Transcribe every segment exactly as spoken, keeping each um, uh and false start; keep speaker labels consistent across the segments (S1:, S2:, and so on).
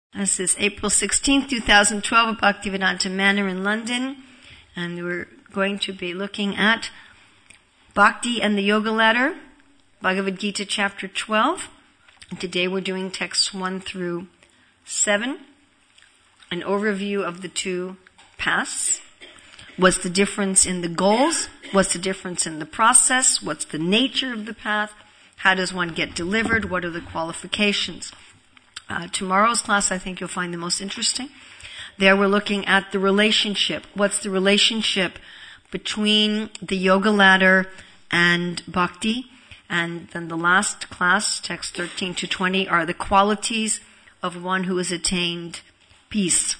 S1: This is April sixteenth, twenty twelve at Bhaktivedanta Manor in London, and we're going to be looking at Bhakti and the Yoga Ladder, Bhagavad Gita chapter twelve. And today we're doing texts one through seven, an overview of the two paths. What's the difference in the goals? What's the difference in the process? What's the nature of the path? How does one get delivered? What are the qualifications? Uh, tomorrow's class I think you'll find the most interesting. There we're looking at the relationship. What's the relationship between the Yoga Ladder and Bhakti? And then the last class, text thirteen to twenty, are the qualities of one who has attained peace.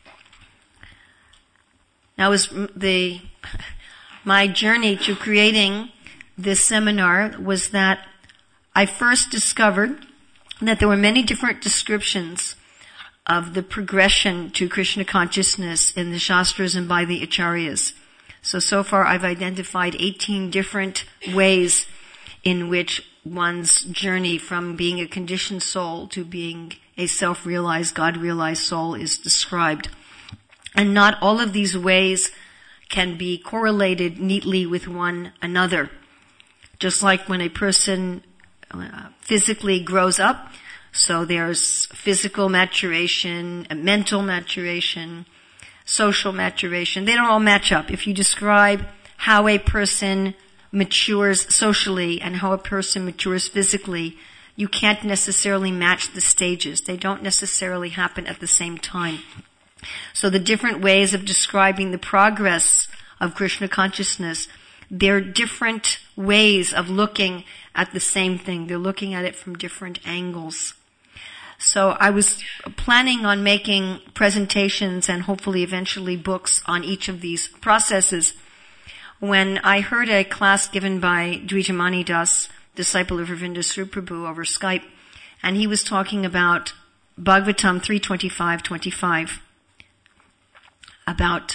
S1: Now, is the my journey to creating this seminar was that I first discovered that there were many different descriptions of the progression to Krishna consciousness in the Shastras and by the Acharyas. So, so far I've identified eighteen different ways in which one's journey from being a conditioned soul to being a self-realized, God-realized soul is described. And not all of these ways can be correlated neatly with one another. Just like when a person uh, physically grows up, so there's physical maturation, mental maturation, social maturation. They don't all match up. If you describe how a person matures socially and how a person matures physically, you can't necessarily match the stages. They don't necessarily happen at the same time. So the different ways of describing the progress of Krishna consciousness, they're different ways of looking at the same thing. They're looking at it from different angles. So I was planning on making presentations and hopefully eventually books on each of these processes when I heard a class given by Dvijamani Das, disciple of Ravinda Sri Prabhu, over Skype, and he was talking about Bhagavatam three twenty-five twenty-five, about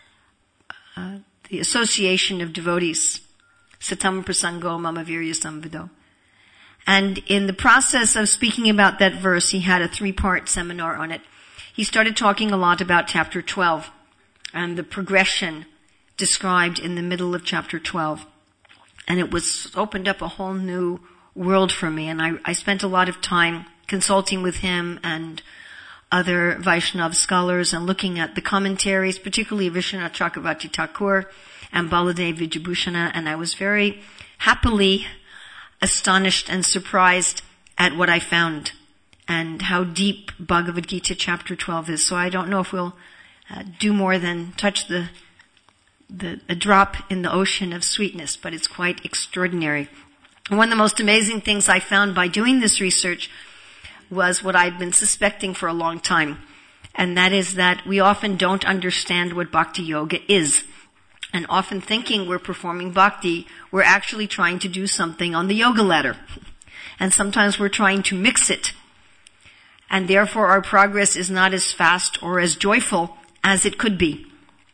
S1: uh, the association of devotees, satam prasango mama virya samvido. And in the process of speaking about that verse, he had a three-part seminar on it. He started talking a lot about chapter twelve and the progression described in the middle of chapter twelve. And it was opened up a whole new world for me. And I, I spent a lot of time consulting with him and other Vaishnava scholars and looking at the commentaries, particularly Vishwanath Chakravarti Thakur and Baladev Vijayabhushana. And I was very happily astonished and surprised at what I found and how deep Bhagavad Gita chapter twelve is. So I don't know if we'll uh, do more than touch the, the a drop in the ocean of sweetness, but it's quite extraordinary. One of the most amazing things I found by doing this research was what I've been suspecting for a long time, and that is that we often don't understand what Bhakti Yoga is. And often thinking we're performing bhakti, we're actually trying to do something on the yoga ladder. And sometimes we're trying to mix it. And therefore our progress is not as fast or as joyful as it could be.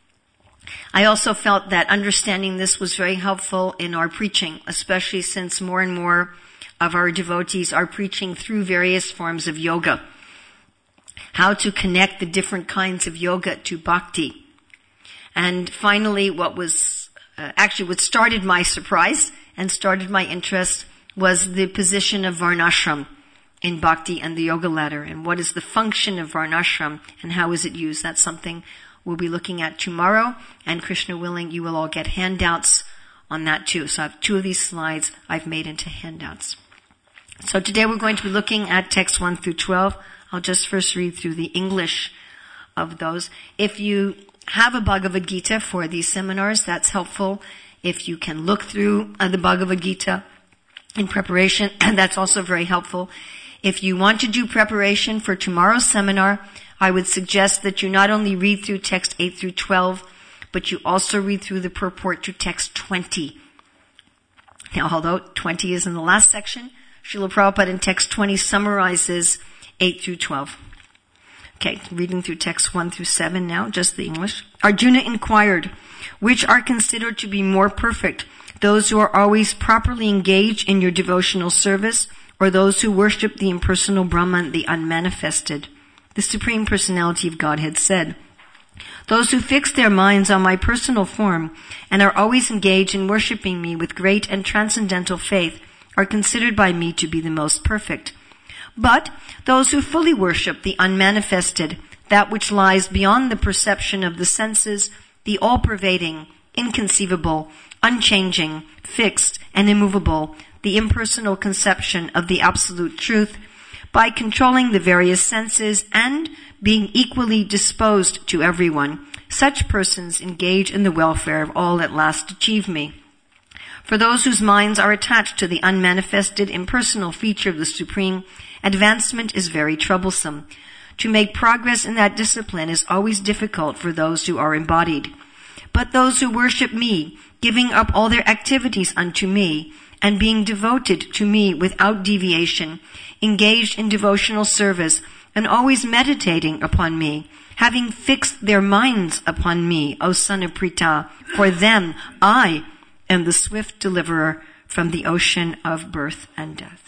S1: I also felt that understanding this was very helpful in our preaching, especially since more and more of our devotees are preaching through various forms of yoga. How to connect the different kinds of yoga to bhakti. And finally, what was, uh, actually what started my surprise and started my interest was the position of Varnashram in Bhakti and the Yoga Ladder. And what is the function of Varnashram and how is it used? That's something we'll be looking at tomorrow. And Krishna willing, you will all get handouts on that too. So I have two of these slides I've made into handouts. So today we're going to be looking at text one through twelve. I'll just first read through the English of those. If you have a Bhagavad Gita for these seminars, that's helpful. If you can look through uh, the Bhagavad Gita in preparation, and that's also very helpful. If you want to do preparation for tomorrow's seminar, I would suggest that you not only read through text eight through twelve, but you also read through the purport to text twenty. Now, although twenty is in the last section, Srila Prabhupada in text twenty summarizes eight through twelve. Okay, reading through text one through seven now, just the English. Arjuna inquired, which are considered to be more perfect, those who are always properly engaged in your devotional service, or those who worship the impersonal Brahman, the unmanifested? the Supreme Personality of Godhead, said, "Those who fix their minds on my personal form and are always engaged in worshiping me with great and transcendental faith are considered by me to be the most perfect. But those who fully worship the unmanifested, that which lies beyond the perception of the senses, the all-pervading, inconceivable, unchanging, fixed, and immovable, the impersonal conception of the absolute truth, by controlling the various senses and being equally disposed to everyone, such persons engage in the welfare of all at last achieve me. For those whose minds are attached to the unmanifested impersonal feature of the Supreme, advancement is very troublesome. To make progress in that discipline is always difficult for those who are embodied. But those who worship me, giving up all their activities unto me, and being devoted to me without deviation, engaged in devotional service, and always meditating upon me, having fixed their minds upon me, O son of Pritha, for them I am the swift deliverer from the ocean of birth and death."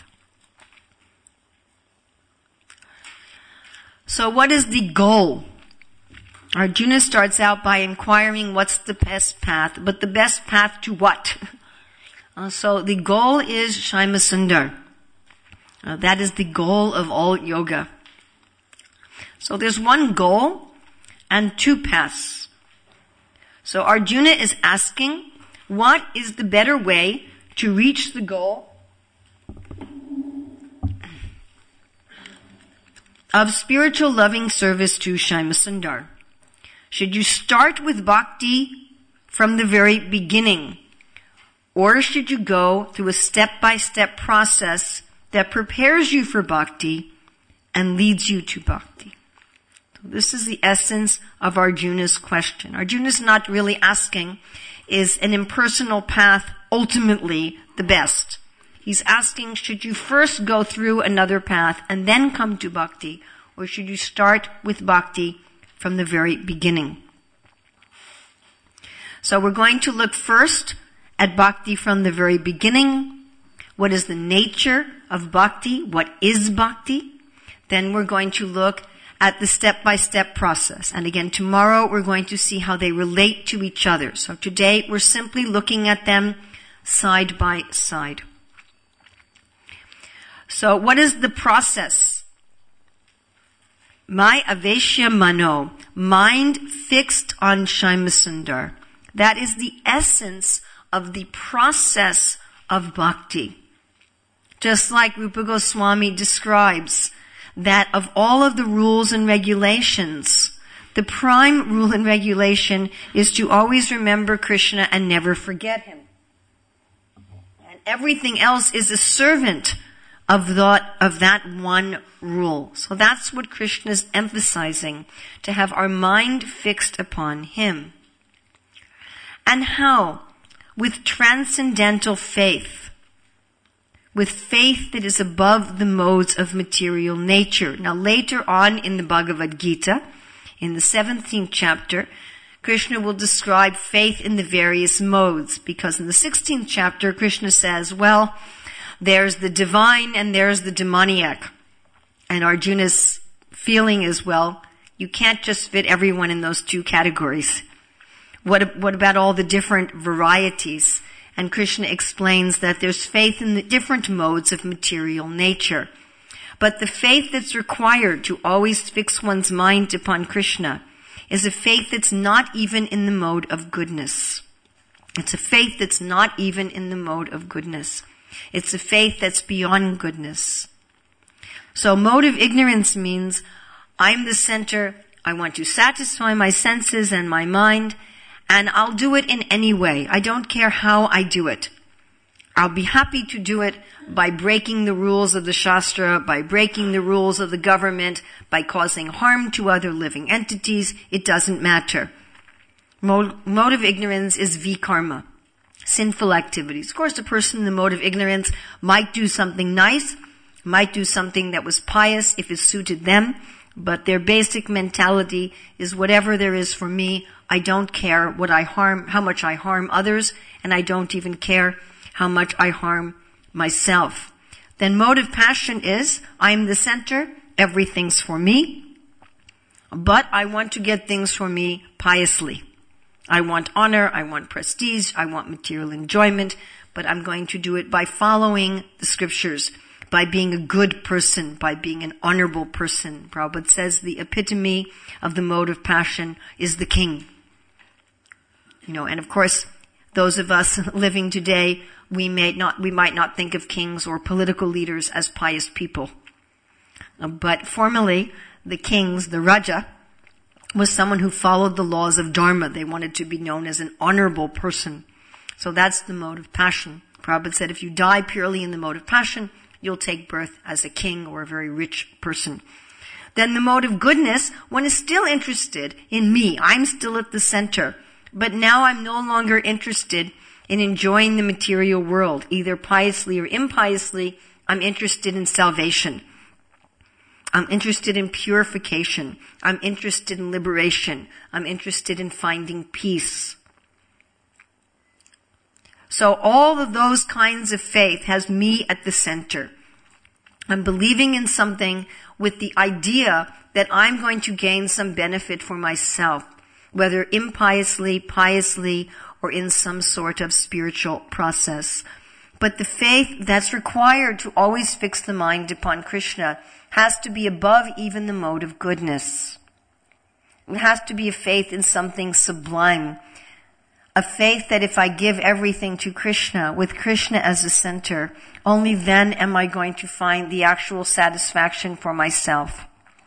S1: So what is the goal? Arjuna starts out by inquiring what's the best path, but the best path to what? Uh, so the goal is Shyamasundar. Uh, that is the goal of all yoga. So there's one goal and two paths. So Arjuna is asking, what is the better way to reach the goal of spiritual loving service to Shyamasundar? Should you start with bhakti from the very beginning? Or should you go through a step-by-step process that prepares you for bhakti and leads you to bhakti? So this is the essence of Arjuna's question. Arjuna's not really asking, is an impersonal path ultimately the best? He's asking, should you first go through another path and then come to bhakti? Or should you start with bhakti from the very beginning? So we're going to look first at bhakti from the very beginning. What is the nature of bhakti? What is bhakti? Then we're going to look at the step-by-step process. And again, tomorrow we're going to see how they relate to each other. So today we're simply looking at them side by side. So what is the process? My aveshya mano, mind fixed on Shyamasundar. That is the essence of the process of bhakti. Just like Rupa Goswami describes that of all of the rules and regulations, the prime rule and regulation is to always remember Krishna and never forget him. And everything else is a servant of that, of that one rule. So that's what Krishna is emphasizing, to have our mind fixed upon him. And how? With transcendental faith. With faith that is above the modes of material nature. Now later on in the Bhagavad Gita, in the seventeenth chapter, Krishna will describe faith in the various modes, because in the sixteenth chapter, Krishna says, well, there's the divine and there's the demoniac. And Arjuna's feeling is, well, you can't just fit everyone in those two categories. What, what about all the different varieties? And Krishna explains that there's faith in the different modes of material nature. But the faith that's required to always fix one's mind upon Krishna is a faith that's not even in the mode of goodness. It's a faith that's not even in the mode of goodness. It's a faith that's beyond goodness. So mode of ignorance means I'm the center, I want to satisfy my senses and my mind, and I'll do it in any way. I don't care how I do it. I'll be happy to do it by breaking the rules of the Shastra, by breaking the rules of the government, by causing harm to other living entities. It doesn't matter. Mode, mode of ignorance is vikarma, sinful activities. Of course, a person in the mode of ignorance might do something nice, might do something that was pious if it suited them, but their basic mentality is whatever there is for me, I don't care what I harm, how much I harm others, and I don't even care how much I harm myself. Then mode of passion is, I'm the center, everything's for me. But I want to get things for me piously. I want honor, I want prestige, I want material enjoyment, but I'm going to do it by following the scriptures, by being a good person, by being an honorable person. Prabhupada says the epitome of the mode of passion is the king. You know, and of course, those of us living today, we may not, we might not think of kings or political leaders as pious people. But formerly, the kings, the Raja, was someone who followed the laws of Dharma. They wanted to be known as an honorable person. So that's the mode of passion. Prabhupada said if you die purely in the mode of passion, you'll take birth as a king or a very rich person. Then the mode of goodness, one is still interested in me. I'm still at the center. But now I'm no longer interested in enjoying the material world, either piously or impiously. I'm interested in salvation. I'm interested in purification. I'm interested in liberation. I'm interested in finding peace. So all of those kinds of faith has me at the center. I'm believing in something with the idea that I'm going to gain some benefit for myself, whether impiously, piously, or in some sort of spiritual process. But the faith that's required to always fix the mind upon Krishna has to be above even the mode of goodness. It has to be a faith in something sublime. A faith that if I give everything to Krishna, with Krishna as the center, only then am I going to find the actual satisfaction for myself.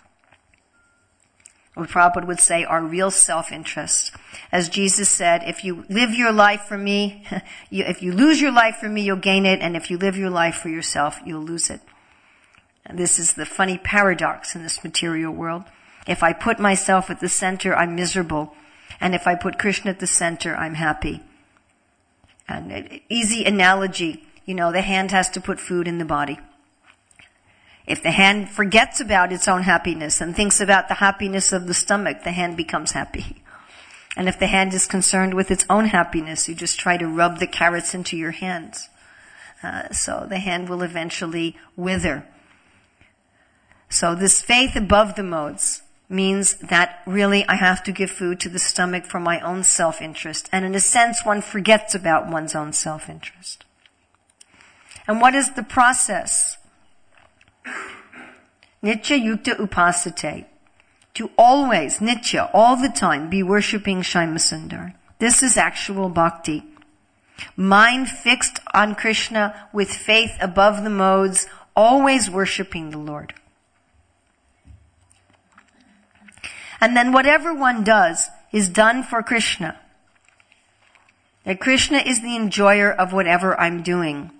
S1: What Prabhupada would say, our real self-interest. As Jesus said, if you live your life for me, you, if you lose your life for me, you'll gain it, and if you live your life for yourself, you'll lose it. And this is the funny paradox in this material world. If I put myself at the center, I'm miserable. And if I put Krishna at the center, I'm happy. And an easy analogy, you know, the hand has to put food in the body. If the hand forgets about its own happiness and thinks about the happiness of the stomach, the hand becomes happy. And if the hand is concerned with its own happiness, you just try to rub the carrots into your hands. Uh, so the hand will eventually wither. So this faith above the modes means that really I have to give food to the stomach for my own self-interest. And in a sense, one forgets about one's own self-interest. And what is the process? Nitya yukta upasate. To always, nitya, all the time, be worshipping Shyamasundar. This is actual bhakti. Mind fixed on Krishna with faith above the modes, always worshipping the Lord. And then whatever one does is done for Krishna. That Krishna is the enjoyer of whatever I'm doing.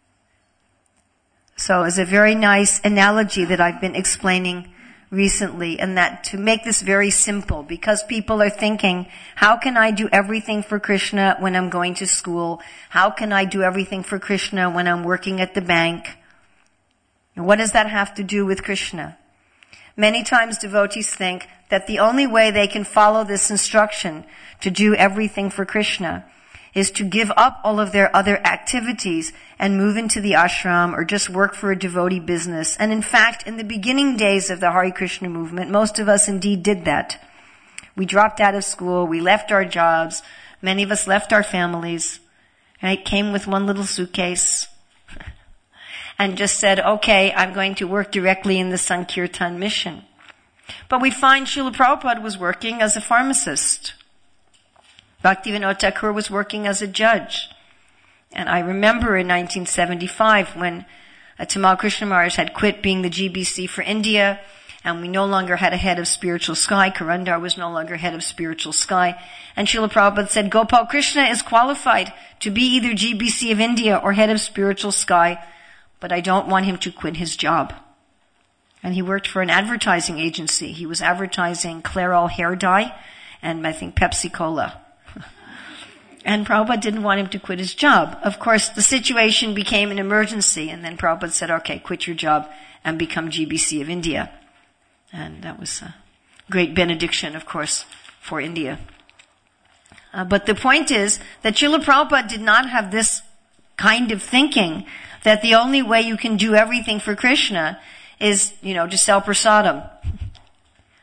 S1: So it's a very nice analogy that I've been explaining recently, and that to make this very simple, because people are thinking, how can I do everything for Krishna when I'm going to school? How can I do everything for Krishna when I'm working at the bank? And what does that have to do with Krishna? Many times devotees think that the only way they can follow this instruction to do everything for Krishna is to give up all of their other activities and move into the ashram or just work for a devotee business. And in fact, in the beginning days of the Hare Krishna movement, most of us indeed did that. We dropped out of school, we left our jobs, many of us left our families, right? Came with one little suitcase and just said, okay, I'm going to work directly in the Sankirtan mission. But we find Srila Prabhupada was working as a pharmacist. Bhaktivinoda Thakur was working as a judge. And I remember in nineteen seventy-five when uh, Tamal Krishna Maharaj had quit being the G B C for India, and we no longer had a head of spiritual sky. Karandar was no longer head of spiritual sky. And Srila Prabhupada said, Gopal Krishna is qualified to be either G B C of India or head of spiritual sky, but I don't want him to quit his job. And he worked for an advertising agency. He was advertising Clairol hair dye and I think Pepsi Cola. And Prabhupada didn't want him to quit his job. Of course, the situation became an emergency, and then Prabhupada said, okay, quit your job and become G B C of India. And that was a great benediction, of course, for India. Uh, but the point is that Srila Prabhupada did not have this kind of thinking that the only way you can do everything for Krishna is, you know, to sell prasadam.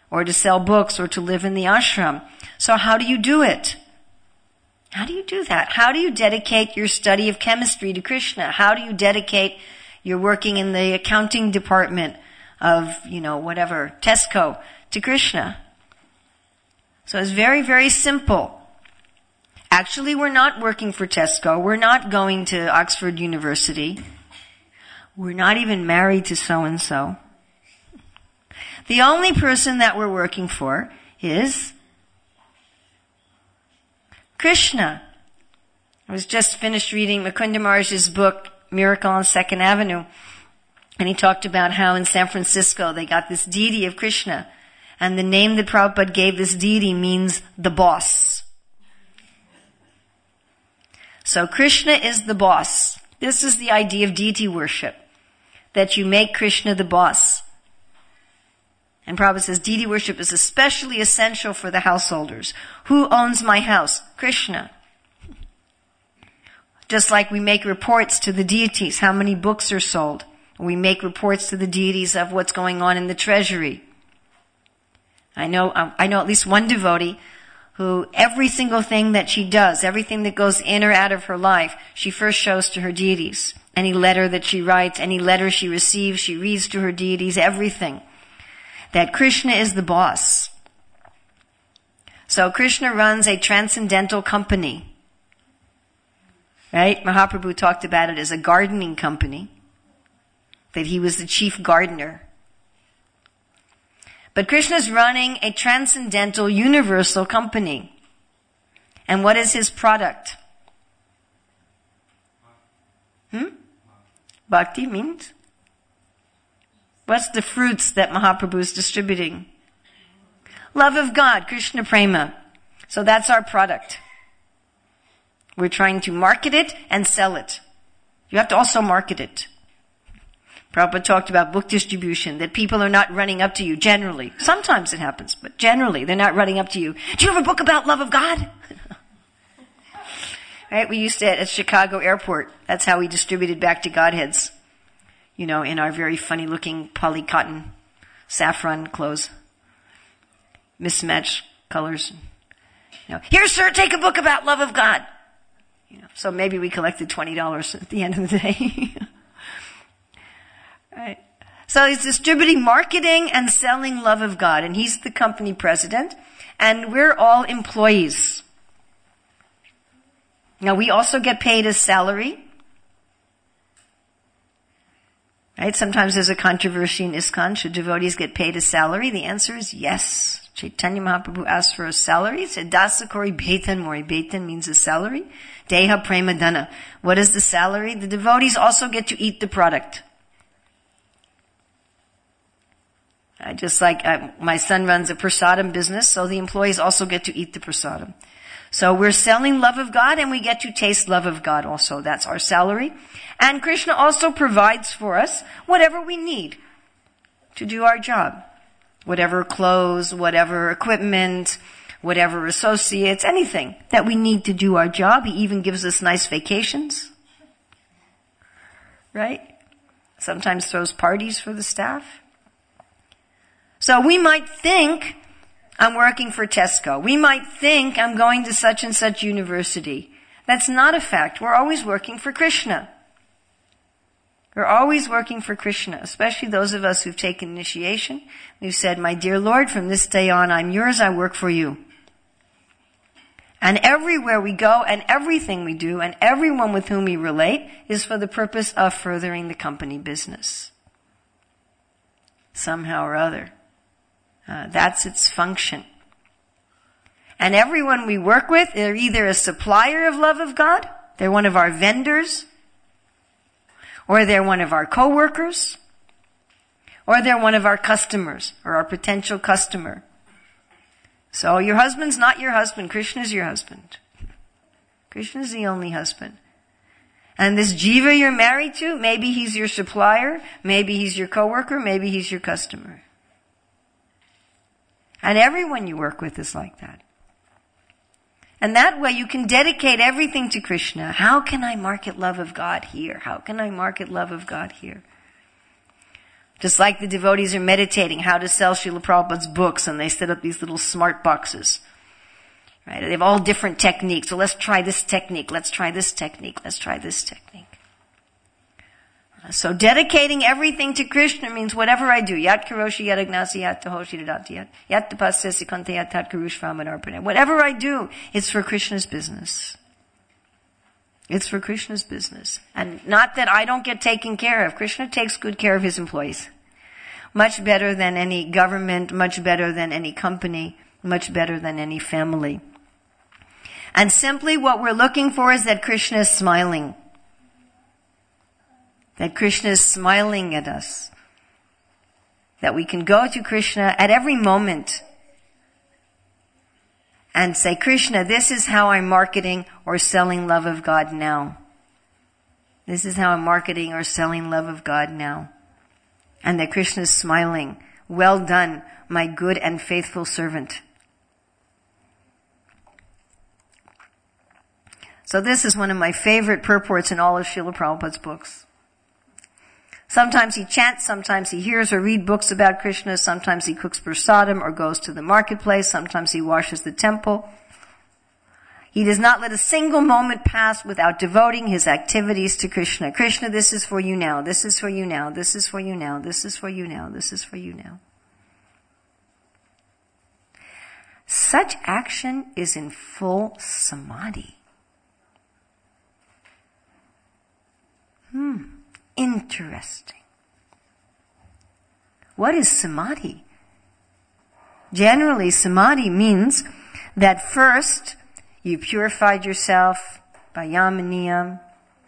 S1: or to sell books, or to live in the ashram. So how do you do it? How do you do that? How do you dedicate your study of chemistry to Krishna? How do you dedicate your working in the accounting department of, you know, whatever, Tesco, to Krishna? So it's very, very simple. Actually, we're not working for Tesco. We're not going to Oxford University. We're not even married to so-and-so. The only person that we're working for is Krishna. I was just finished reading Mukunda Maharaj's book, Miracle on Second Avenue. And he talked about how in San Francisco they got this deity of Krishna. And the name that Prabhupada gave this deity means the boss. So Krishna is the boss. This is the idea of deity worship. That you make Krishna the boss. And Prabhupada says deity worship is especially essential for the householders. Who owns my house? Krishna. Just like we make reports to the deities, how many books are sold. We make reports to the deities of what's going on in the treasury. I know, I know at least one devotee who every single thing that she does, everything that goes in or out of her life, she first shows to her deities. Any letter that she writes, any letter she receives, she reads to her deities, everything. That Krishna is the boss. So Krishna runs a transcendental company. Right? Mahaprabhu talked about it as a gardening company. That he was the chief gardener. But Krishna's running a transcendental, universal company. And what is his product? Hmm? Bhakti means? What's the fruits that Mahaprabhu is distributing? Love of God, Krishna Prema. So that's our product. We're trying to market it and sell it. You have to also market it. Prabhupada talked about book distribution, that people are not running up to you generally. Sometimes it happens, but generally they're not running up to you. Do you have a book about love of God? Right? We used to at Chicago Airport. That's how we distributed back to Godheads. You know, in our very funny looking poly cotton saffron clothes. Mismatched colors. You know, here sir, take a book about love of God. You know, so maybe we collected twenty dollars at the end of the day. Right. So he's distributing, marketing, and selling love of God. And he's the company president. And we're all employees. Now we also get paid a salary. Right? Sometimes there's a controversy in ISKCON. Should devotees get paid a salary? The answer is yes. Chaitanya Mahaprabhu asked for a salary. He said, Dasakori Betan Mori. Betan means a salary. Deha Prema Dana. What is the salary? The devotees also get to eat the product. Uh, just like uh, my son runs a prasadam business, so the employees also get to eat the prasadam. So we're selling love of God and we get to taste love of God also. That's our salary. And Krishna also provides for us whatever we need to do our job. Whatever clothes, whatever equipment, whatever associates, anything that we need to do our job. He even gives us nice vacations. Right? Sometimes throws parties for the staff. So we might think I'm working for Tesco. We might think I'm going to such and such university. That's not a fact. We're always working for Krishna. We're always working for Krishna, especially those of us who've taken initiation. We've said, my dear Lord, from this day on, I'm yours, I work for you. And everywhere we go and everything we do and everyone with whom we relate is for the purpose of furthering the company business. Somehow or other. Uh, that's its function. And everyone we work with, they're either a supplier of love of God, they're one of our vendors, or they're one of our co-workers, or they're one of our customers, or our potential customer. So your husband's not your husband, Krishna's your husband. Krishna's the only husband. And this jiva you're married to, maybe he's your supplier, maybe he's your co-worker, maybe he's your customer. And everyone you work with is like that. And that way you can dedicate everything to Krishna. How can I market love of God here? How can I market love of God here? Just like the devotees are meditating how to sell Srila Prabhupada's books, and they set up these little smart boxes. Right? They have all different techniques. So let's try this technique. Let's try this technique. Let's try this technique. So dedicating everything to Krishna means whatever I do. Yat karoshi yat agnasi yat tahoshi dadati yat yat tapasyasi kante yat tat karushvamanarpane. Whatever I do, it's for Krishna's business. It's for Krishna's business. And not that I don't get taken care of. Krishna takes good care of his employees. Much better than any government, much better than any company, much better than any family. And simply what we're looking for is that Krishna is smiling. That Krishna is smiling at us. That we can go to Krishna at every moment and say, Krishna, this is how I'm marketing or selling love of God now. This is how I'm marketing or selling love of God now. And that Krishna is smiling. Well done, my good and faithful servant. So this is one of my favorite purports in all of Srila Prabhupada's books. Sometimes he chants, sometimes he hears or reads books about Krishna, sometimes he cooks prasadam or goes to the marketplace, sometimes he washes the temple. He does not let a single moment pass without devoting his activities to Krishna. Krishna, this is for you now, this is for you now, this is for you now, this is for you now, this is for you now. Such action is in full samadhi. Hmm. Interesting. What is samadhi? Generally, samadhi means that first you purified yourself by yam and niyam.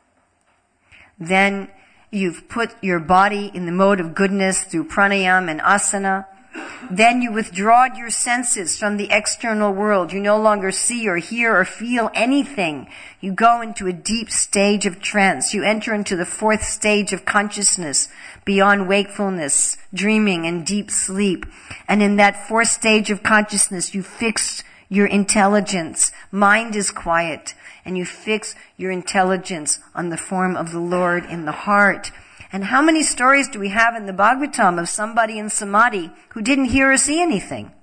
S1: Then you've put your body in the mode of goodness through pranayam and asana. Then you withdraw your senses from the external world. You no longer see or hear or feel anything. You go into a deep stage of trance. You enter into the fourth stage of consciousness, beyond wakefulness, dreaming, and deep sleep. And in that fourth stage of consciousness, you fix your intelligence. Mind is quiet, and you fix your intelligence on the form of the Lord in the heart. And how many stories do we have in the Bhagavatam of somebody in samadhi who didn't hear or see anything?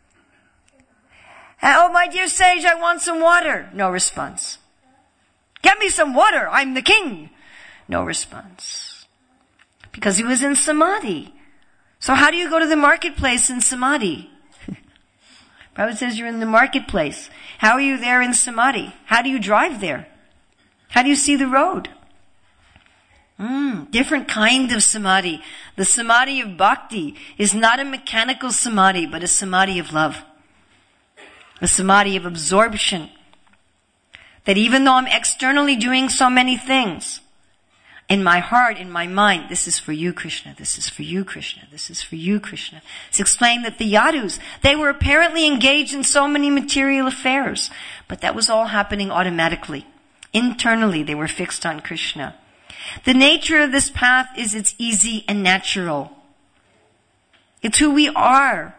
S1: Oh, my dear sage, I want some water. No response. Get me some water. I'm the king. No response. Because he was in samadhi. So how do you go to the marketplace in samadhi? Prabhupada says you're in the marketplace. How are you there in samadhi? How do you drive there? How do you see the road? Mm, different kind of samadhi. The samadhi of bhakti is not a mechanical samadhi, but a samadhi of love. A samadhi of absorption. That even though I'm externally doing so many things, in my heart, in my mind, this is for you, Krishna, this is for you, Krishna, this is for you, Krishna. It's explained that the Yadus, they were apparently engaged in so many material affairs, but that was all happening automatically. Internally, they were fixed on Krishna. The nature of this path is it's easy and natural. It's who we are.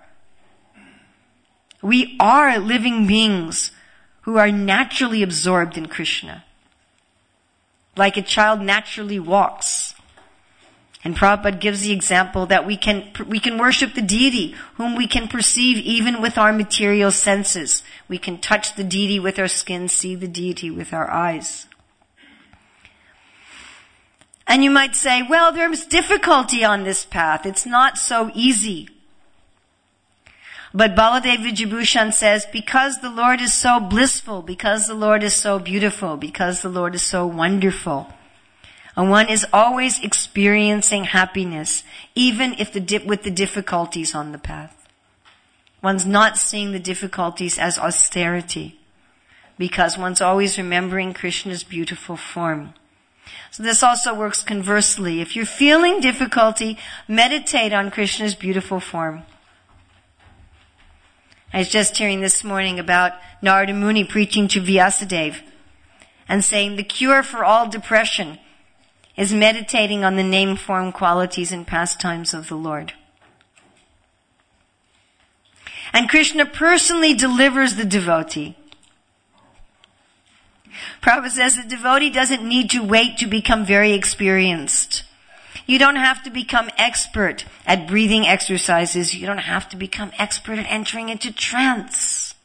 S1: We are living beings who are naturally absorbed in Krishna. Like a child naturally walks. And Prabhupada gives the example that we can, we can worship the deity whom we can perceive even with our material senses. We can touch the deity with our skin, see the deity with our eyes. And you might say, well, there's difficulty on this path. It's not so easy. But Baladev Vijayabhushan says, because the Lord is so blissful, because the Lord is so beautiful, because the Lord is so wonderful, and one is always experiencing happiness, even if the dip, with the difficulties on the path. One's not seeing the difficulties as austerity, because one's always remembering Krishna's beautiful form. So this also works conversely. If you're feeling difficulty, meditate on Krishna's beautiful form. I was just hearing this morning about Narada Muni preaching to Vyasadeva and saying the cure for all depression is meditating on the name, form, qualities, and pastimes of the Lord. And Krishna personally delivers the devotee. Prabhupada says the devotee doesn't need to wait to become very experienced. You don't have to become expert at breathing exercises. You don't have to become expert at entering into trance.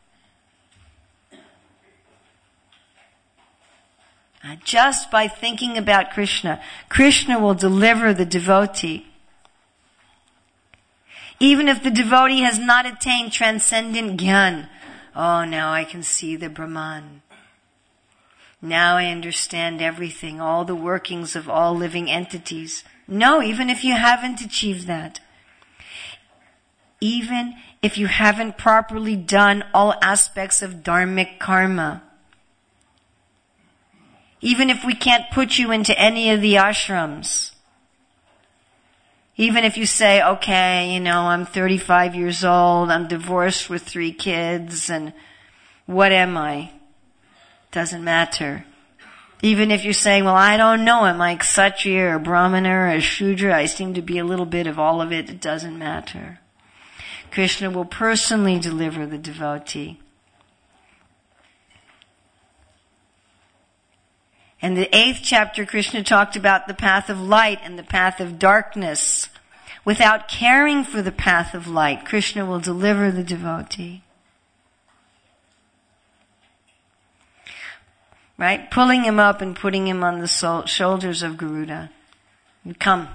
S1: Uh, just by thinking about Krishna, Krishna will deliver the devotee. Even if the devotee has not attained transcendent Gyan, oh, now I can see the Brahman. Now I understand everything, all the workings of all living entities. No, even if you haven't achieved that. Even if you haven't properly done all aspects of dharmic karma. Even if we can't put you into any of the ashrams. Even if you say, okay, you know, I'm thirty-five years old, I'm divorced with three kids, and what am I? Doesn't matter. Even if you're saying, well, I don't know, am I Kshatriya or Brahmana or Shudra? I seem to be a little bit of all of it. It doesn't matter. Krishna will personally deliver the devotee. In the eighth chapter, Krishna talked about the path of light and the path of darkness. Without caring for the path of light, Krishna will deliver the devotee. Right? Pulling him up and putting him on the so- shoulders of Garuda. And come.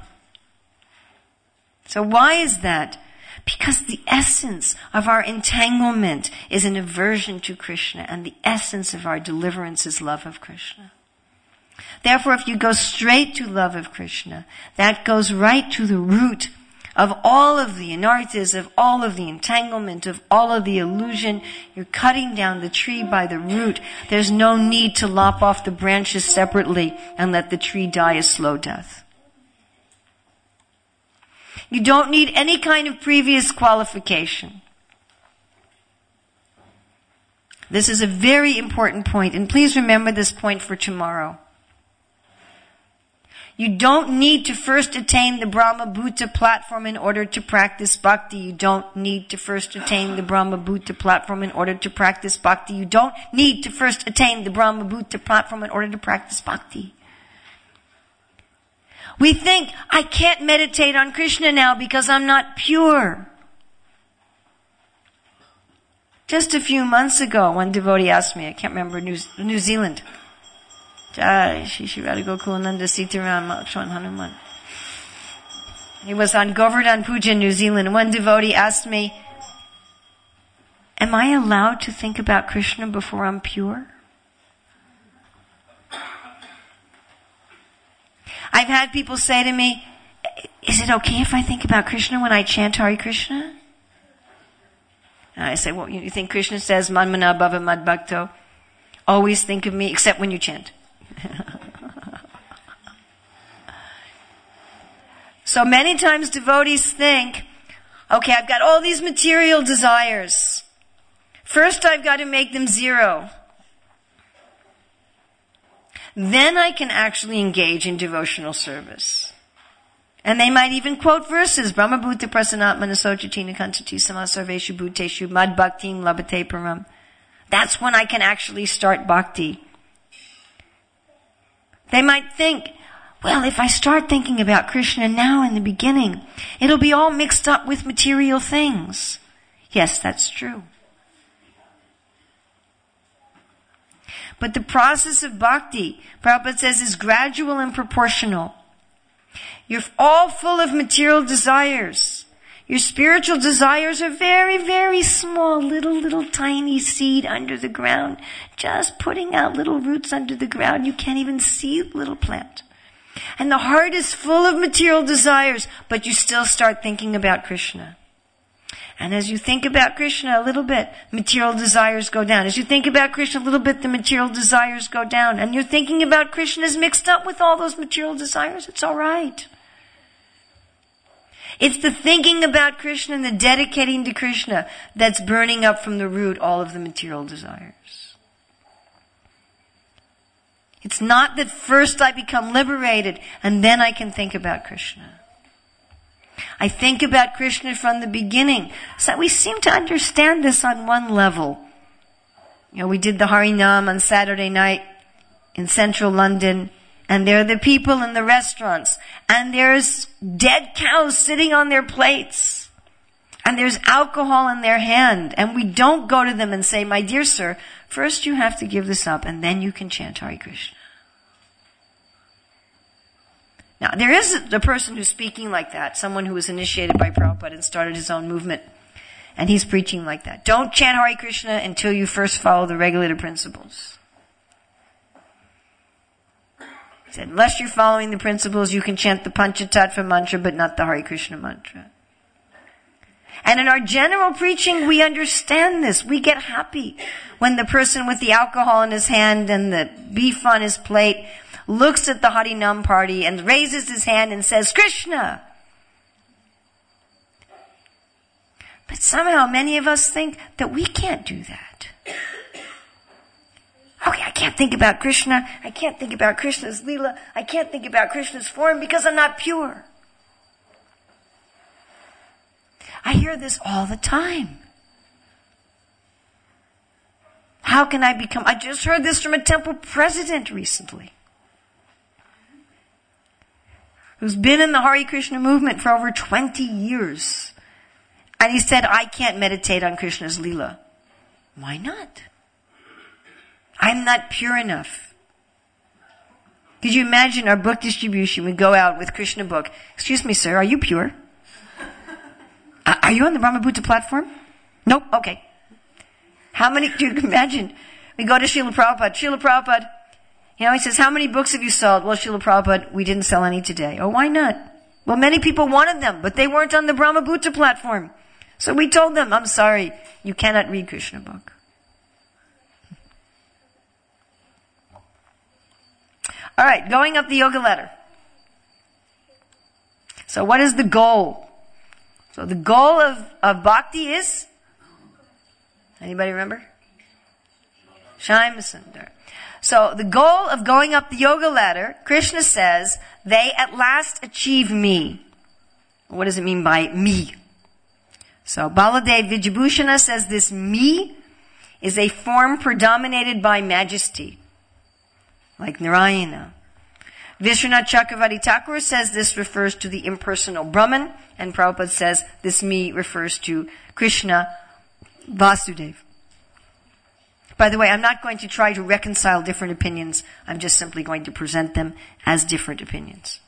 S1: So why is that? Because the essence of our entanglement is an aversion to Krishna, and the essence of our deliverance is love of Krishna. Therefore, if you go straight to love of Krishna, that goes right to the root of all of the anarthas, of all of the entanglement, of all of the illusion. You're cutting down the tree by the root. There's no need to lop off the branches separately and let the tree die a slow death. You don't need any kind of previous qualification. This is a very important point, and please remember this point for tomorrow. You don't need to first attain the Brahma Bhuta platform in order to practice bhakti. You don't need to first attain the Brahma Bhuta platform in order to practice bhakti. You don't need to first attain the Brahma Bhuta platform in order to practice bhakti. We think, I can't meditate on Krishna now because I'm not pure. Just a few months ago, one devotee asked me, I can't remember, New, New Zealand. Jai Shri Shri Radha Gokulananda Sitaram Lakshman Hanuman. He was on Govardhan Puja in New Zealand. One devotee asked me, am I allowed to think about Krishna before I'm pure? I've had people say to me, is it okay if I think about Krishna when I chant Hare Krishna? And I say, well, you think Krishna says, Manmana Bhava Mad Bhakto? Always think of me except when you chant. So many times devotees think, okay, I've got all these material desires. First I've got to make them zero. Then I can actually engage in devotional service. And they might even quote verses, Brahma Bhuta Prasanatmana Sochatina Kantati Samasarveshu Bhuteshu Mad Bhaktim Labhate Param. That's when I can actually start bhakti. They might think, well, if I start thinking about Krishna now in the beginning, it'll be all mixed up with material things. Yes, that's true. But the process of bhakti, Prabhupada says, is gradual and proportional. You're all full of material desires. Your spiritual desires are very, very small, little, little tiny seed under the ground, just putting out little roots under the ground. You can't even see the little plant. And the heart is full of material desires, but you still start thinking about Krishna. And as you think about Krishna a little bit, material desires go down. As you think about Krishna a little bit, the material desires go down. And you're thinking about Krishna is mixed up with all those material desires. It's all right. It's the thinking about Krishna and the dedicating to Krishna that's burning up from the root all of the material desires. It's not that first I become liberated and then I can think about Krishna. I think about Krishna from the beginning. So we seem to understand this on one level. You know, we did the Harinam on Saturday night in central London, and there are the people in the restaurants, and there's dead cows sitting on their plates, and there's alcohol in their hand, and we don't go to them and say, my dear sir, first you have to give this up, and then you can chant Hare Krishna. Now, there is a person who's speaking like that, someone who was initiated by Prabhupada and started his own movement, and he's preaching like that. Don't chant Hare Krishna until you first follow the regulated principles. He said, unless you're following the principles, you can chant the Panchatattva mantra, but not the Hare Krishna mantra. And in our general preaching, we understand this. We get happy when the person with the alcohol in his hand and the beef on his plate looks at the Harinam party and raises his hand and says, Krishna! But somehow many of us think that we can't do that. Okay, I can't think about Krishna. I can't think about Krishna's Leela. I can't think about Krishna's form because I'm not pure. I hear this all the time. How can I become... I just heard this from a temple president recently, who's been in the Hare Krishna movement for over twenty years. And he said, I can't meditate on Krishna's Leela. Why not? I'm not pure enough. Could you imagine our book distribution? We go out with Krishna book. Excuse me, sir, are you pure? uh, are you on the Brahmabhuta platform? Nope, okay. How many, do you imagine? We go to Srila Prabhupada. Srila Prabhupada, you know, he says, how many books have you sold? Well, Srila Prabhupada, we didn't sell any today. Oh, why not? Well, many people wanted them, but they weren't on the Brahmabhuta platform. So we told them, I'm sorry, you cannot read Krishna book. All right, going up the yoga ladder. So what is the goal? So the goal of, of bhakti is, anybody remember? Shyama Sundar. So the goal of going up the yoga ladder, Krishna says, they at last achieve me. What does it mean by me? So Baladev Vijabhushana says this me is a form predominated by majesty, like Narayana. Vishwanath Chakravarti Thakur says this refers to the impersonal Brahman, and Prabhupada says this me refers to Krishna Vasudeva. By the way, I'm not going to try to reconcile different opinions. I'm just simply going to present them as different opinions.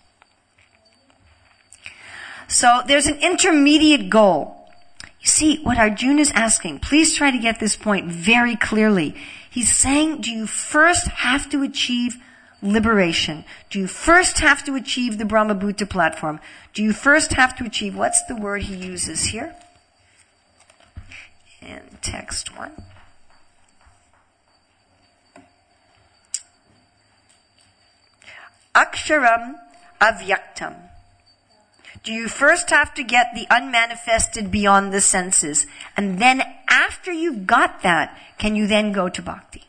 S1: So there's an intermediate goal. You see, what Arjuna is asking, please try to get this point very clearly. He's saying, do you first have to achieve liberation? Do you first have to achieve the Brahmabhuta platform? Do you first have to achieve, what's the word he uses here? In text one. Aksharam avyaktam. Do you first have to get the unmanifested beyond the senses? And then after you've got that, can you then go to bhakti?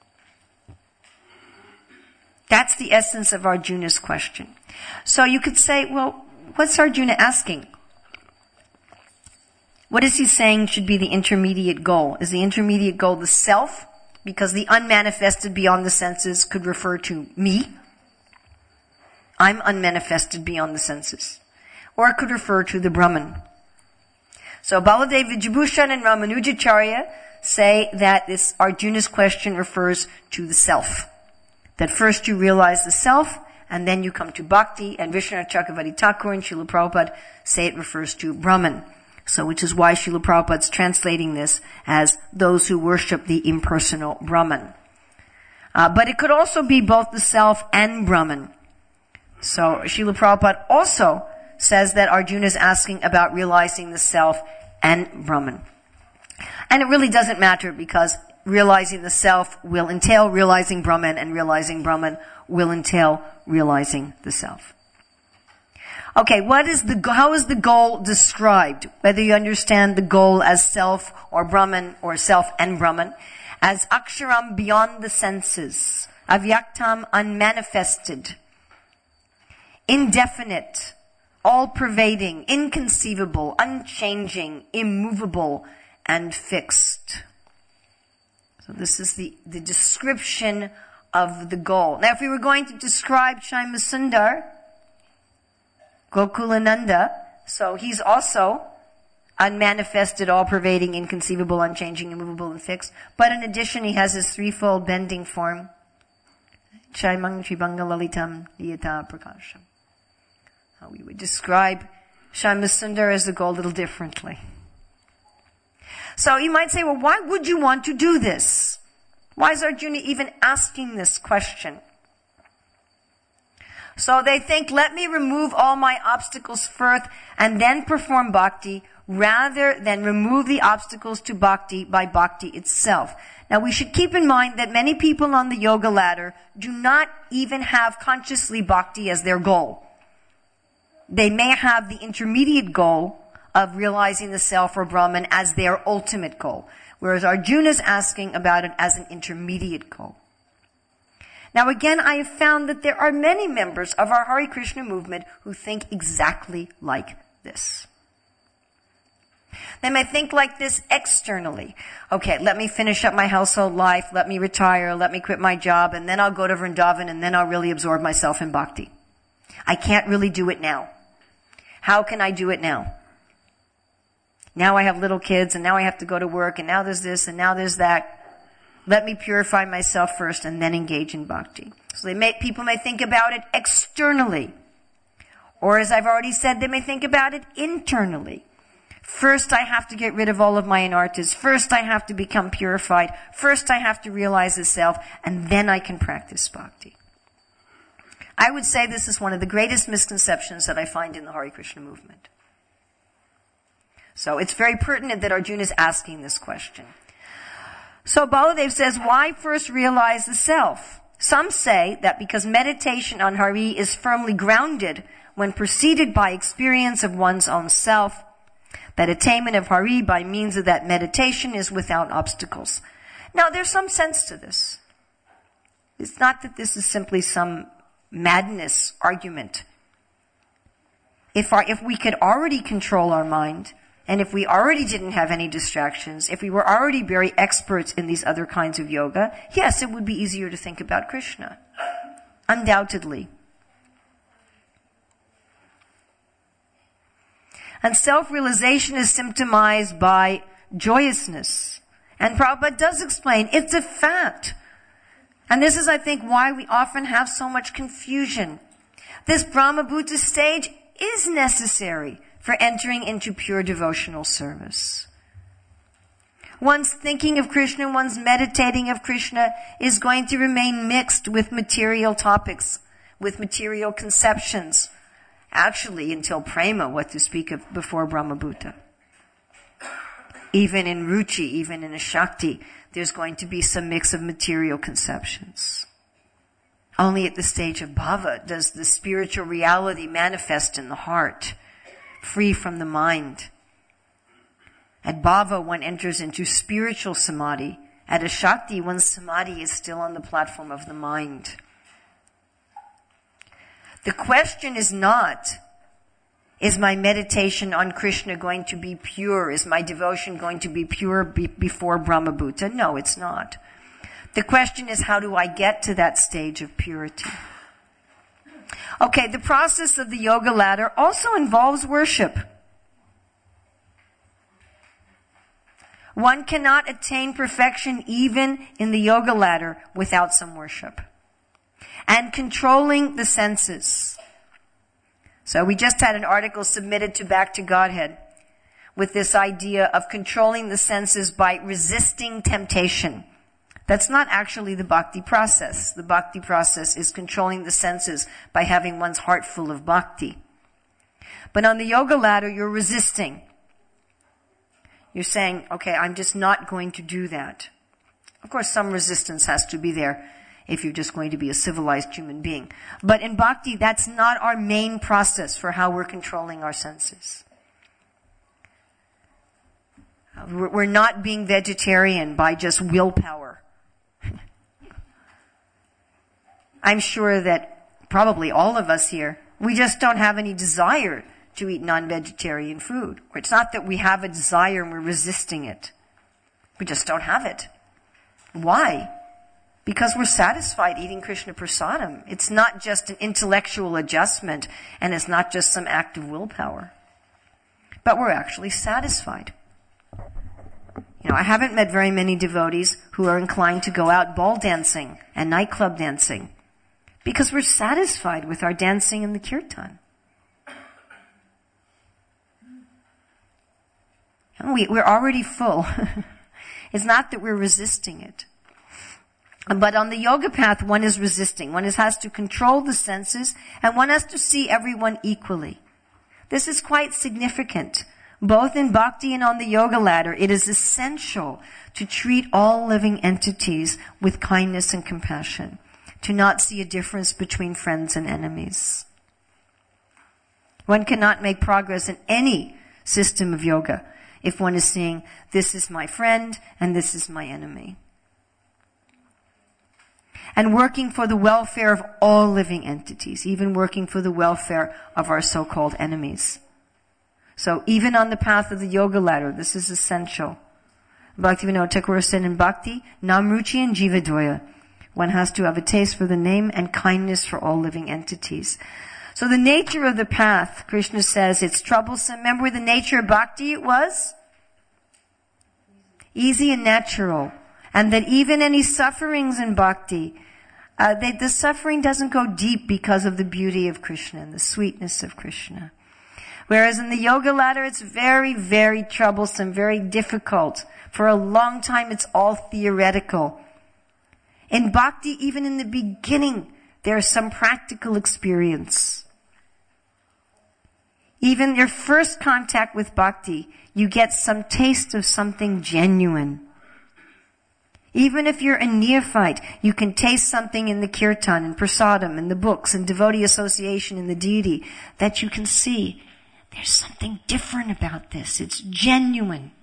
S1: That's the essence of Arjuna's question. So you could say, well, what's Arjuna asking? What is he saying should be the intermediate goal? Is the intermediate goal the self? Because the unmanifested beyond the senses could refer to me. I'm unmanifested beyond the senses. Or it could refer to the Brahman. So Baladev Vijabhushan and Ramanujacharya say that this Arjuna's question refers to the self. That first you realize the self, and then you come to bhakti, and Vishwanath Chakravarti Thakur and Srila Prabhupada say it refers to Brahman. So which is why Srila Prabhupada's translating this as those who worship the impersonal Brahman. Uh, but it could also be both the self and Brahman. So Srila Prabhupada also says that Arjuna is asking about realizing the self and Brahman. And it really doesn't matter because realizing the self will entail realizing Brahman, and realizing Brahman will entail realizing the self. Okay, what is the, how is the goal described? Whether you understand the goal as self or Brahman or self and Brahman, as aksharam beyond the senses, avyaktam unmanifested, indefinite, all-pervading, inconceivable, unchanging, immovable, and fixed. So this is the, the description of the goal. Now if we were going to describe Shyama Sundar, Gokulananda, so he's also unmanifested, all-pervading, inconceivable, unchanging, immovable, and fixed. But in addition, he has his threefold bending form. Shaimang Tribanga Lalitam Niyata Prakasham. How we would describe Shyamasundar as the gold a little differently. So you might say, well, why would you want to do this? Why is Arjuna even asking this question? So they think, let me remove all my obstacles first and then perform bhakti, rather than remove the obstacles to bhakti by bhakti itself. Now we should keep in mind that many people on the yoga ladder do not even have consciously bhakti as their goal. They may have the intermediate goal of realizing the self or Brahman as their ultimate goal, whereas Arjuna is asking about it as an intermediate goal. Now again, I have found that there are many members of our Hare Krishna movement who think exactly like this. They may think like this externally. Okay, let me finish up my household life, let me retire, let me quit my job, and then I'll go to Vrindavan, and then I'll really absorb myself in bhakti. I can't really do it now. How can I do it now? Now I have little kids, and now I have to go to work, and now there's this, and now there's that. Let me purify myself first and then engage in bhakti. So they may, people may think about it externally. Or as I've already said, they may think about it internally. First I have to get rid of all of my anarthas. First I have to become purified. First I have to realize the self, and then I can practice bhakti. I would say this is one of the greatest misconceptions that I find in the Hare Krishna movement. So it's very pertinent that Arjuna is asking this question. So Baladev says, why first realize the self? Some say that because meditation on Hari is firmly grounded when preceded by experience of one's own self, that attainment of Hari by means of that meditation is without obstacles. Now there's some sense to this. It's not that this is simply some madness argument. If our, if we could already control our mind, and if we already didn't have any distractions, if we were already very experts in these other kinds of yoga, yes, it would be easier to think about Krishna. Undoubtedly. And self-realization is symptomized by joyousness. And Prabhupada does explain, it's a fact. And this is, I think, why we often have so much confusion. This Brahmabhuta stage is necessary for entering into pure devotional service. One's thinking of Krishna, one's meditating of Krishna is going to remain mixed with material topics, with material conceptions. Actually, until prema, what to speak of before Brahmabhuta. Even in ruchi, even in a shakti, there's going to be some mix of material conceptions. Only at the stage of bhava does the spiritual reality manifest in the heart, free from the mind. At bhava, one enters into spiritual samadhi. At a shakti, one's samadhi is still on the platform of the mind. The question is not, is my meditation on Krishna going to be pure? Is my devotion going to be pure be- before Brahmabhuta? No, it's not. The question is, how do I get to that stage of purity? Okay, the process of the yoga ladder also involves worship. One cannot attain perfection even in the yoga ladder without some worship. And controlling the senses. So we just had an article submitted to Back to Godhead with this idea of controlling the senses by resisting temptation. That's not actually the bhakti process. The bhakti process is controlling the senses by having one's heart full of bhakti. But on the yoga ladder, you're resisting. You're saying, okay, I'm just not going to do that. Of course, some resistance has to be there if you're just going to be a civilized human being. But in bhakti, that's not our main process for how we're controlling our senses. We're not being vegetarian by just willpower. I'm sure that probably all of us here, we just don't have any desire to eat non-vegetarian food. It's not that we have a desire and we're resisting it. We just don't have it. Why? because we're satisfied eating Krishna prasadam. It's not just an intellectual adjustment, and it's not just some act of willpower. But we're actually satisfied. You know, I haven't met very many devotees who are inclined to go out ball dancing and nightclub dancing, because we're satisfied with our dancing in the kirtan. We, we're already full. It's not that we're resisting it. But on the yoga path, one is resisting. One is, has to control the senses, and one has to see everyone equally. This is quite significant. Both in bhakti and on the yoga ladder, it is essential to treat all living entities with kindness and compassion, to not see a difference between friends and enemies. One cannot make progress in any system of yoga if one is seeing, this is my friend and this is my enemy. And working for the welfare of all living entities, even working for the welfare of our so-called enemies. So even on the path of the yoga ladder, this is essential. Bhaktivinoda Thakur said in Bhakti, Namruchi and Jivadoya. One has to have a taste for the name and kindness for all living entities. So the nature of the path, Krishna says, it's troublesome. Remember the nature of bhakti it was? Easy and natural. And that even any sufferings in bhakti, uh, they, the suffering doesn't go deep because of the beauty of Krishna and the sweetness of Krishna. Whereas in the yoga ladder, it's very, very troublesome, very difficult. For a long time, it's all theoretical. In bhakti, even in the beginning, there's some practical experience. Even your first contact with bhakti, you get some taste of something genuine. Even if you're a neophyte, you can taste something in the kirtan, in prasadam, in the books, in devotee association, in the deity, that you can see. There's something different about this. It's genuine.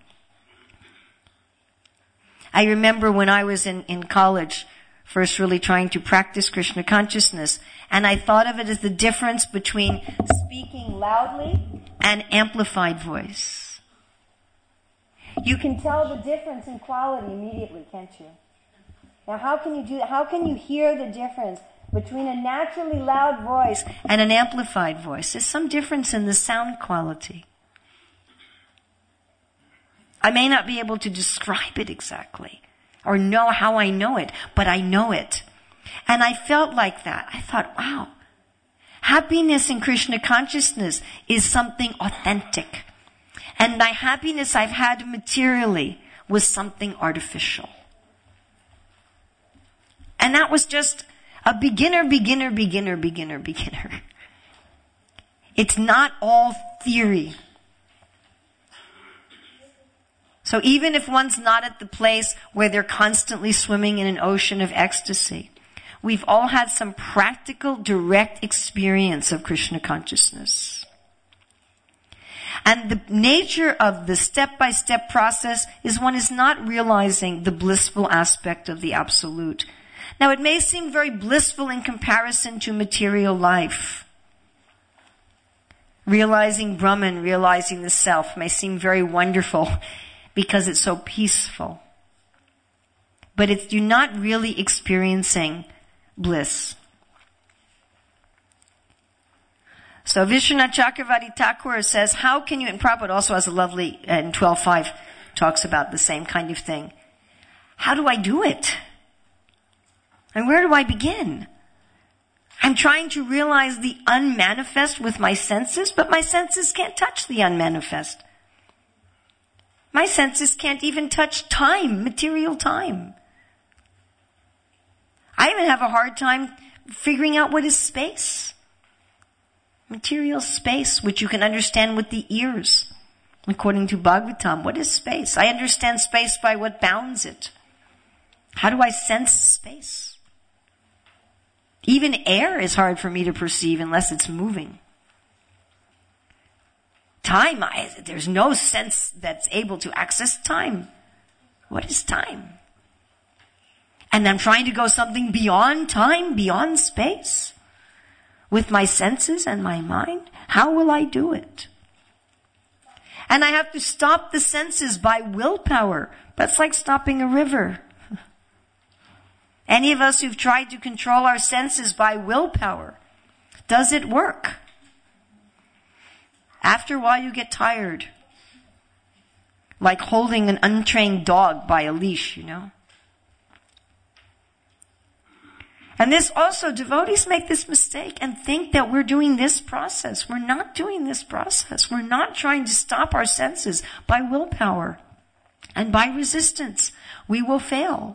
S1: I remember when I was in, in college, first really trying to practice Krishna consciousness, and I thought of it as the difference between speaking loudly and amplified voice. You can tell the difference in quality immediately, can't you? Now how can you do that? How can you hear the difference between a naturally loud voice and an amplified voice? There's some difference in the sound quality. I may not be able to describe it exactly or know how I know it, but I know it. And I felt like that. I thought, wow, happiness in Krishna consciousness is something authentic. And my happiness I've had materially was something artificial. And that was just a beginner, beginner, beginner, beginner, beginner. It's not all theory. So even if one's not at the place where they're constantly swimming in an ocean of ecstasy, we've all had some practical, direct experience of Krishna consciousness. And the nature of the step-by-step process is one is not realizing the blissful aspect of the Absolute. Now it may seem very blissful in comparison to material life. Realizing Brahman, realizing the self may seem very wonderful because it's so peaceful. But it's, you're not really experiencing bliss. So Vishwanath Chakravarti Thakur says, how can you, and Prabhupada also has a lovely, uh, in twelve five talks about the same kind of thing. How do I do it? And where do I begin? I'm trying to realize the unmanifest with my senses, but my senses can't touch the unmanifest. My senses can't even touch time, material time. I even have a hard time figuring out what is space. Material space, which you can understand with the ears. According to Bhagavatam, what is space? I understand space by what bounds it. How do I sense space? Even air is hard for me to perceive unless it's moving. Time, I, there's no sense that's able to access time. What is time? And I'm trying to go something beyond time, beyond space. With my senses and my mind, how will I do it? And I have to stop the senses by willpower. That's like stopping a river. Any of us who've tried to control our senses by willpower, does it work? After a while you get tired. Like holding an untrained dog by a leash, you know. And this also, devotees make this mistake and think that we're doing this process. We're not doing this process. We're not trying to stop our senses by willpower and by resistance. We will fail.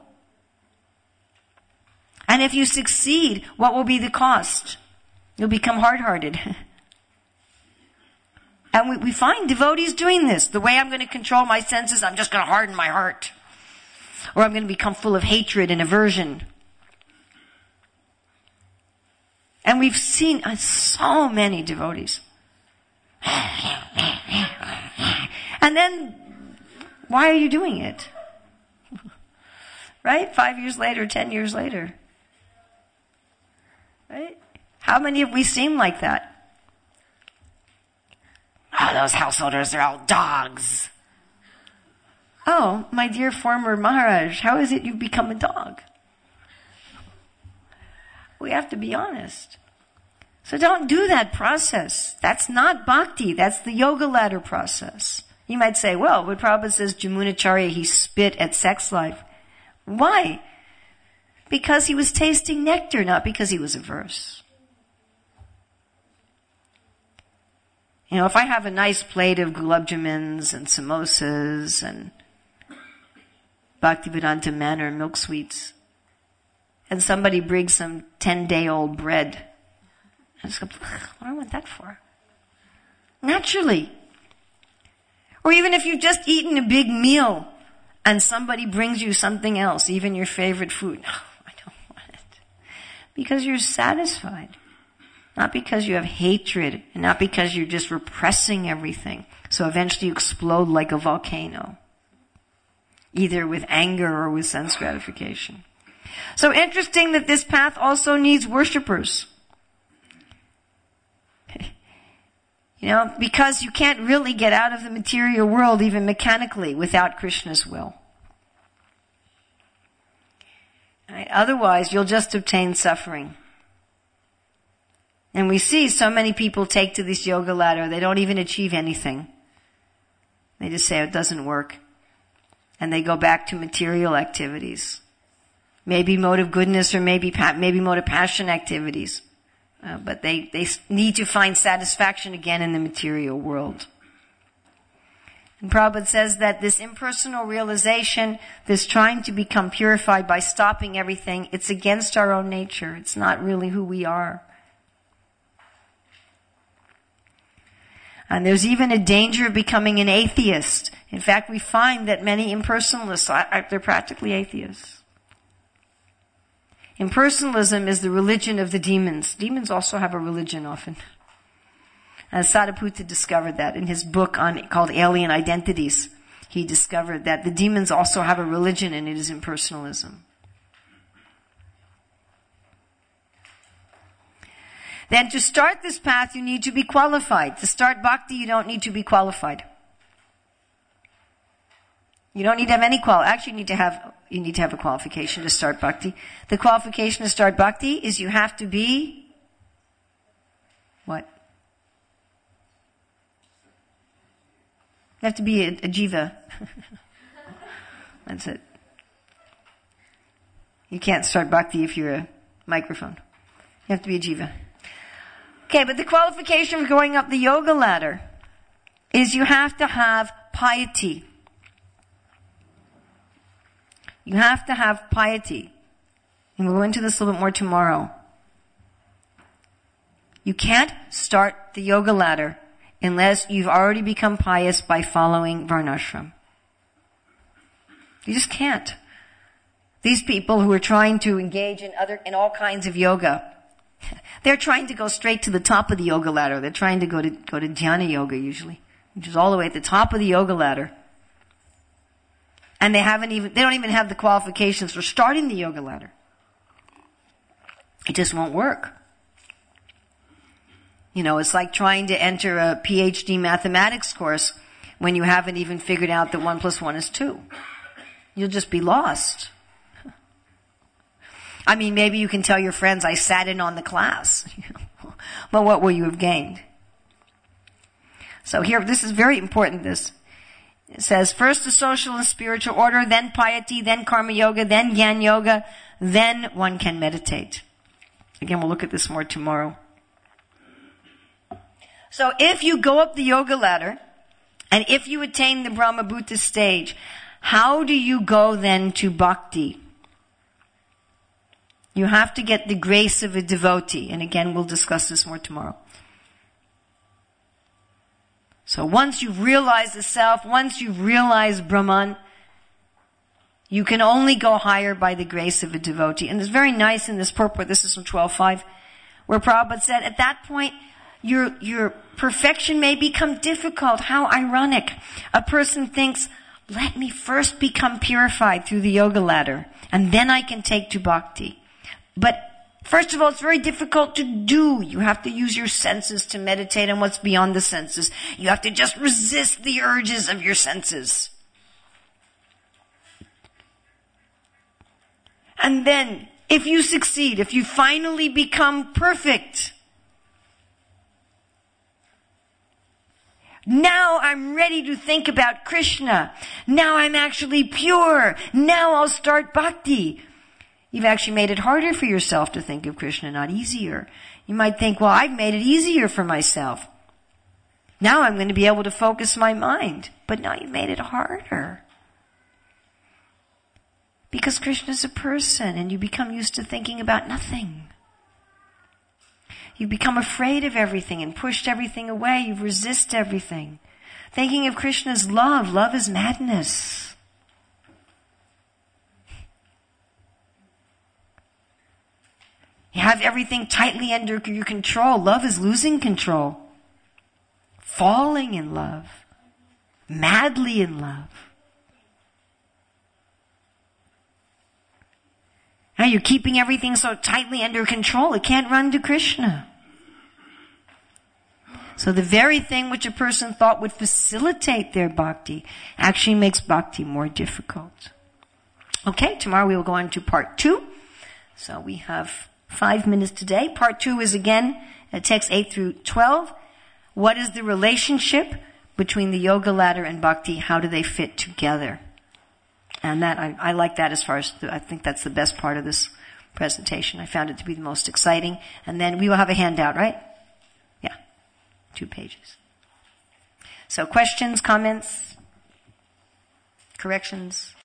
S1: And if you succeed, what will be the cost? You'll become hard-hearted. And we, we find devotees doing this. The way I'm going to control my senses, I'm just going to harden my heart. Or I'm going to become full of hatred and aversion. And we've seen uh, so many devotees. And then, why are you doing it? Right? Five years later, ten years later. Right? How many have we seen like that? Oh, those householders, they're all dogs. Oh, my dear former Maharaj, how is it you've become a dog? We have to be honest. So don't do that process. That's not bhakti. That's the yoga ladder process. You might say, well, when Prabhupada says Jamunacharya, he spit at sex life. Why? Because he was tasting nectar, not because he was averse. You know, if I have a nice plate of gulab jamins and samosas and Bhaktivedanta manner milk sweets, and somebody brings some ten-day-old bread, I just go, what do I want that for? Naturally. Or even if you've just eaten a big meal and somebody brings you something else, even your favorite food, no, I don't want it. Because you're satisfied. Not because you have hatred, and not because you're just repressing everything. So eventually you explode like a volcano. Either with anger or with sense gratification. So interesting that this path also needs worshippers. You know, because you can't really get out of the material world even mechanically without Krishna's will. Right? Otherwise, you'll just obtain suffering. And we see so many people take to this yoga ladder, they don't even achieve anything. They just say it doesn't work. And they go back to material activities. Maybe mode of goodness or maybe maybe mode of passion activities. Uh, but they, they need to find satisfaction again in the material world. And Prabhupada says that this impersonal realization, this trying to become purified by stopping everything, it's against our own nature. It's not really who we are. And there's even a danger of becoming an atheist. In fact, we find that many impersonalists, they're practically atheists. Impersonalism is the religion of the demons. Demons also have a religion often. And Sadhaputta discovered that in his book on called Alien Identities. He discovered that the demons also have a religion, and it is impersonalism. Then to start this path, you need to be qualified. To start bhakti, you don't need to be qualified. You don't need to have any qual. Actually, you need to have you need to have a qualification to start bhakti. The qualification to start bhakti is you have to be what? You have to be a, a jiva. That's it. You can't start bhakti if you're a microphone. You have to be a jiva. Okay, but the qualification for going up the yoga ladder is you have to have piety. You have to have piety. And we'll go into this a little bit more tomorrow. You can't start the yoga ladder unless you've already become pious by following Varnashram. You just can't. These people who are trying to engage in other, in all kinds of yoga, they're trying to go straight to the top of the yoga ladder. They're trying to go to, go to jnana yoga usually, which is all the way at the top of the yoga ladder. And they haven't even, they don't even have the qualifications for starting the yoga ladder. It just won't work. You know, it's like trying to enter a P H D mathematics course when you haven't even figured out that one plus one is two. You'll just be lost. I mean, maybe you can tell your friends, I sat in on the class. But what will you have gained? So here, this is very important, this. It says, first the social and spiritual order, then piety, then karma yoga, then jnana yoga, then one can meditate. Again, we'll look at this more tomorrow. So if you go up the yoga ladder, and if you attain the Brahma Bhuta stage, how do you go then to bhakti? You have to get the grace of a devotee. And again, we'll discuss this more tomorrow. So once you've realized the self, once you've realized Brahman, you can only go higher by the grace of a devotee. And it's very nice in this purport, this is from twelve five, where Prabhupada said, at that point, your, your perfection may become difficult. How ironic. A person thinks, let me first become purified through the yoga ladder, and then I can take to bhakti. But first of all, it's very difficult to do. You have to use your senses to meditate on what's beyond the senses. You have to just resist the urges of your senses. And then, if you succeed, if you finally become perfect, now I'm ready to think about Krishna. Now I'm actually pure. Now I'll start bhakti. You've actually made it harder for yourself to think of Krishna, not easier. You might think, well, I've made it easier for myself. Now I'm going to be able to focus my mind. But now you've made it harder. Because Krishna's a person and you become used to thinking about nothing. You become afraid of everything and pushed everything away. You resist everything. Thinking of Krishna's love. Love is madness. You have everything tightly under your control. Love is losing control. Falling in love. Madly in love. Now you're keeping everything so tightly under control, it can't run to Krishna. So the very thing which a person thought would facilitate their bhakti actually makes bhakti more difficult. Okay, tomorrow we will go on to part two. So we have five minutes today. Part two is again, uh, text eight through twelve. What is the relationship between the yoga ladder and bhakti? How do they fit together? And that, I, I like that as far as, the, I think that's the best part of this presentation. I found it to be the most exciting. And then we will have a handout, right? Yeah. Two pages. So questions, comments, corrections?